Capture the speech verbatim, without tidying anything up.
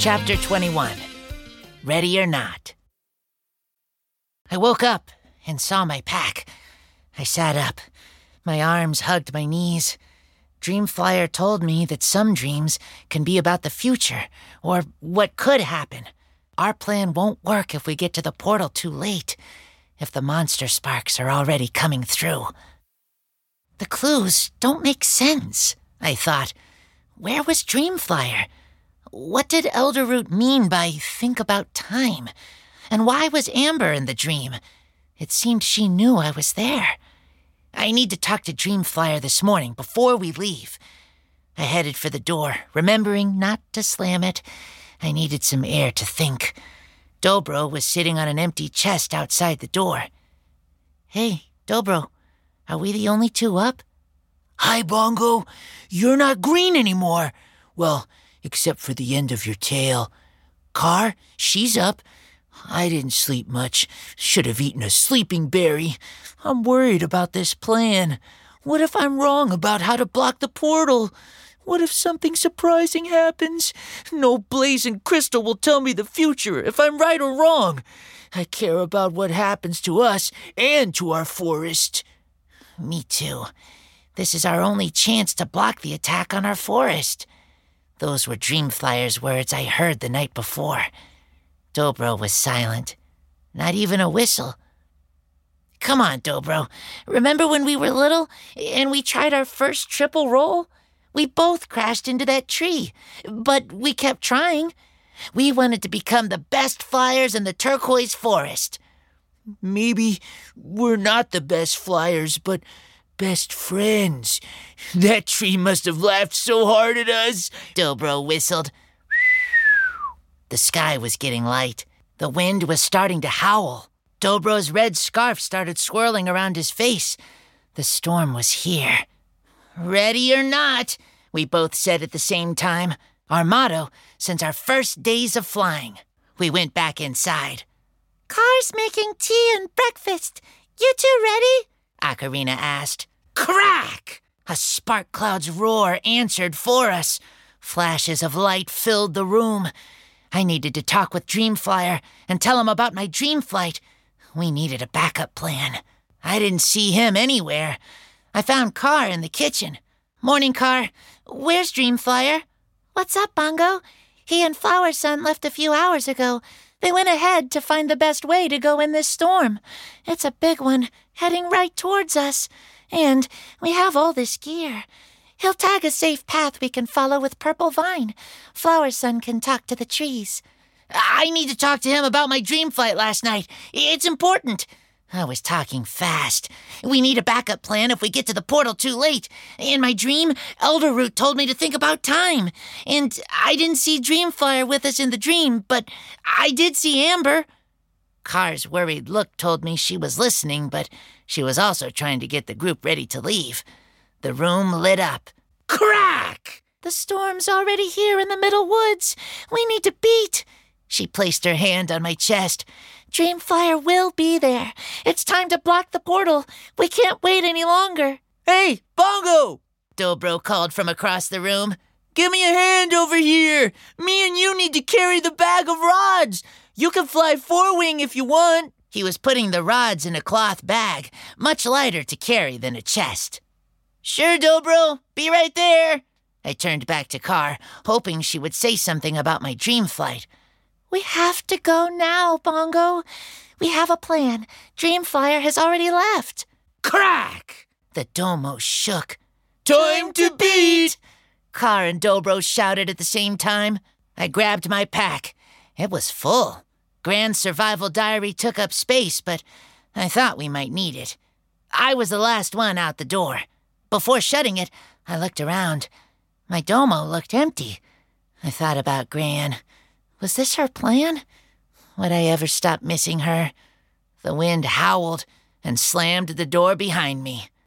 Chapter twenty-one. Ready or Not. I woke up and saw my pack. I sat up. My arms hugged my knees. Dreamflyer told me that some dreams can be about the future, or what could happen. Our plan won't work if we get to the portal too late, if the monster sparks are already coming through. The clues don't make sense, I thought. Where was Dreamflyer? What did Elderroot mean by think about time? And why was Amber in the dream? It seemed she knew I was there. I need to talk to Dreamflyer this morning before we leave. I headed for the door, remembering not to slam it. I needed some air to think. Dobro was sitting on an empty chest outside the door. Hey, Dobro, are we the only two up? Hi, Bongo. You're not green anymore. Well, except for the end of your tail. Car, she's up. I didn't sleep much. Should have eaten a sleeping berry. I'm worried about this plan. What if I'm wrong about how to block the portal? What if something surprising happens? No Blaze and Crystal will tell me the future if I'm right or wrong. I care about what happens to us and to our forest. Me too. This is our only chance to block the attack on our forest. Those were Dreamflyer's words I heard the night before. Dobro was silent. Not even a whistle. Come on, Dobro. Remember when we were little and we tried our first triple roll? We both crashed into that tree, but we kept trying. We wanted to become the best flyers in the turquoise forest. Maybe we're not the best flyers, but best friends. That tree must have laughed so hard at us. Dobro whistled. The sky was getting light. The wind was starting to howl. Dobro's red scarf started swirling around his face. The storm was here. Ready or not, we both said at the same time. Our motto since our first days of flying. We went back inside. Car's making tea and breakfast. You two ready? Ocarina asked. Crack! A spark cloud's roar answered for us. Flashes of light filled the room. I needed to talk with Dreamflyer and tell him about my dream flight. We needed a backup plan. I didn't see him anywhere. I found Car in the kitchen. Morning, Car. Where's Dreamflyer? What's up, Bongo? He and Flower Sun left a few hours ago. They went ahead to find the best way to go in this storm. It's a big one, heading right towards us. And we have all this gear. He'll tag a safe path we can follow with Purple Vine. Flower Sun can talk to the trees. I need to talk to him about my dream flight last night. It's important. I was talking fast. We need a backup plan if we get to the portal too late. In my dream, Elderroot told me to think about time. And I didn't see Dreamflyer with us in the dream, but I did see Amber. Car's worried look told me she was listening, but she was also trying to get the group ready to leave. The room lit up. Crack! The storm's already here in the middle woods. We need to beat. She placed her hand on my chest. Dreamflyer will be there. It's time to block the portal. We can't wait any longer. Hey, Bongo! Dobro called from across the room. Give me a hand over here. Me and you need to carry the bag of rods. You can fly four-wing if you want. He was putting the rods in a cloth bag, much lighter to carry than a chest. Sure, Dobro. Be right there. I turned back to Car, hoping she would say something about my dream flight. We have to go now, Bongo. We have a plan. Dreamflyer has already left. Crack! The domo shook. Time to beat! Car and Dobro shouted at the same time. I grabbed my pack. It was full. Grand Survival Diary took up space, but I thought we might need it. I was the last one out the door. Before shutting it, I looked around. My domo looked empty. I thought about Gran. Was this her plan? Would I ever stop missing her? The wind howled and slammed the door behind me.